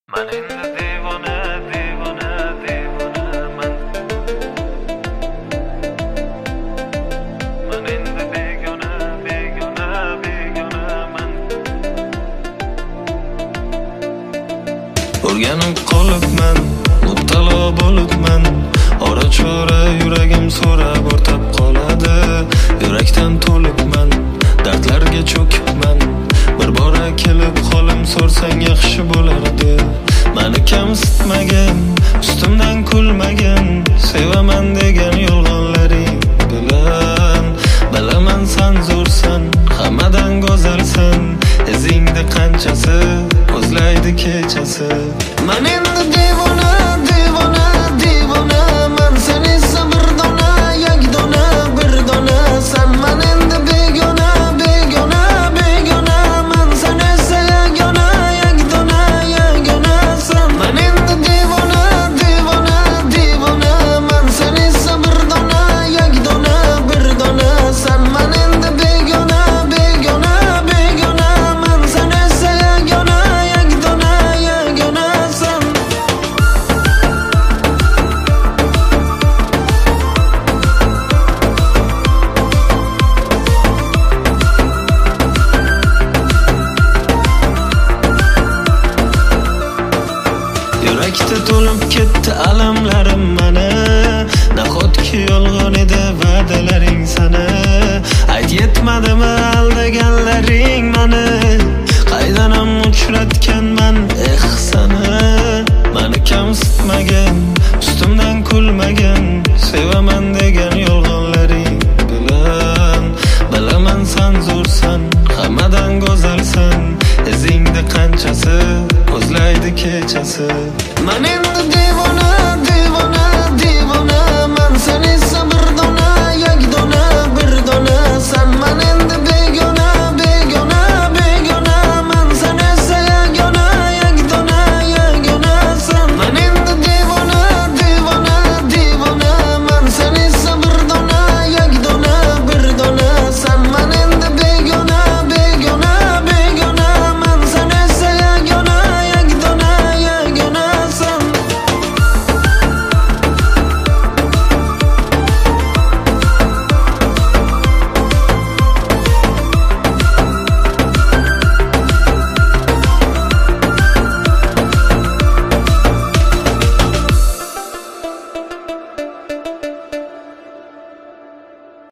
Man endi devona, devona, devonaman. Man endi begona, begona, begonaman. O'rganib qolibman, muttalo bo'libman. Ora-chora yuragim so'rab o'rtab qoladi. Yurakdan to'libman, dardlarga cho'kibman. Bir bora kelib qolim so'rsang yaxshi bo'lardi. Mani kamsitmagan, ustimdan kulmagan, sevaman degan yolg'onlaring bilan. Bilaman sen zo'rsan, hammadan go'zalsan. Izingda qanchasi o'zlaydi kechasi. Man endi devona, devona, devonaman. Sen esa bir dona, yagdona, bir dona. Sen man endi begona, begona, begonaman. Sen esa yagona, yagdona, yagonasan. Man endi devona, devona, devonaman. Sen esa bir dona, yagdona, bir dona. Sen man endi begona, begona, begonaman. Sen esa yagona, yagdona, yagonasan. Yurakda to'lib ketdi alamlarim mana. Nahotki yolg'on edi va'dalaring sana. Ayt yetmadimi aldaganlaring mani. Qaydanam uchratganman sana. Mani kamsitmagan, ustimdan kulmagan, sevaman degan yolg'onlaring bilan. Bilaman sen zo'rsan, hammadan go'zalsan. Izingda qanchasi o'zlaydi kechasi. Man endi